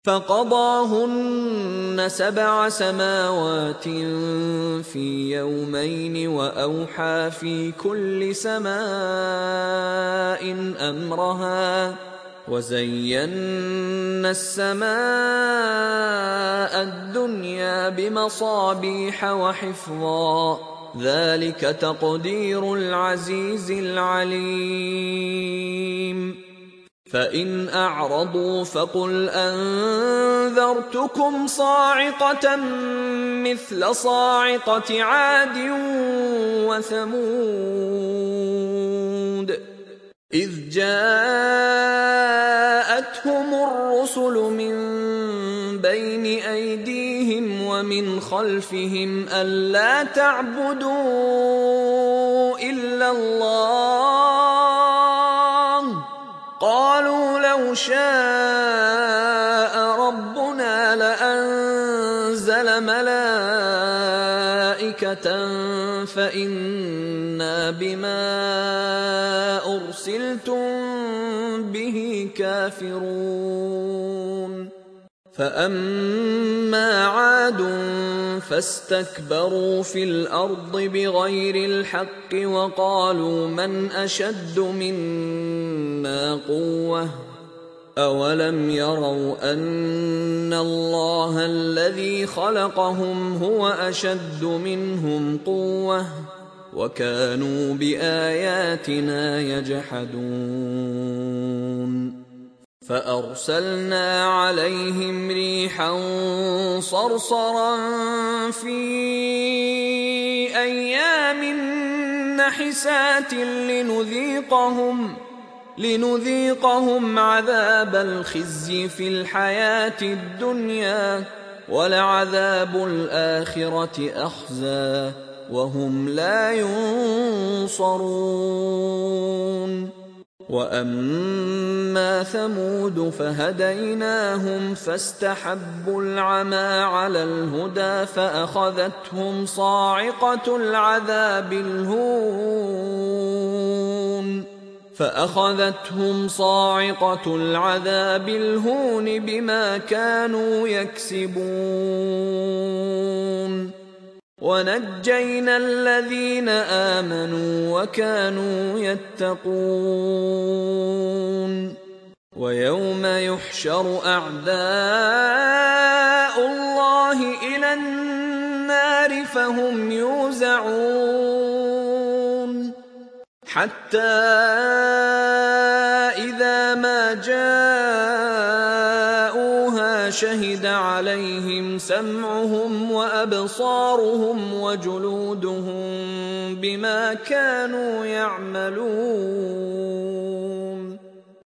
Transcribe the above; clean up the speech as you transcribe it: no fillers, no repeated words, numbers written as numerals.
فقضاهن 7 سماوات في يومين وأوحى في كل سماء أمرها وزينا السماء الدنيا بمصابيح وحفظا ذلك تقدير العزيز العليم فإن أعرضوا فقل أنذرتكم صاعقة مثل صاعقة عاد وثمود إذ جاءتهم الرسل من بين أيديهم ومن خلفهم ألا تعبدوا إلا الله قالوا لو شاء ربنا لأنزل ملائكة فإنا بما أرسلتم به كافرون فأما عاد فاستكبروا في الأرض بغير الحق وقالوا من أشد منا قوة أولم يروا أن الله الذي خلقهم هو أشد منهم قوة وكانوا بآياتنا يجحدون فأرسلنا عليهم ريحا صرصرا في أيام نحسات لنذيقهم عذاب الخزي في الحياة الدنيا ولعذاب الآخرة أخزى وهم لا ينصرون وأما ثمود فهديناهم فاستحبوا العمى على الهدى فأخذتهم صاعقة العذاب الهون بما كانوا يكسبون ونجينا الذين آمنوا وكانوا يتقون ويوم يحشر أعداء الله إلى النار فهم يوزعون حتى إذا ما جاءوها شهد عليهم سمعهم وأبصارهم وجلودهم بما كانوا يعملون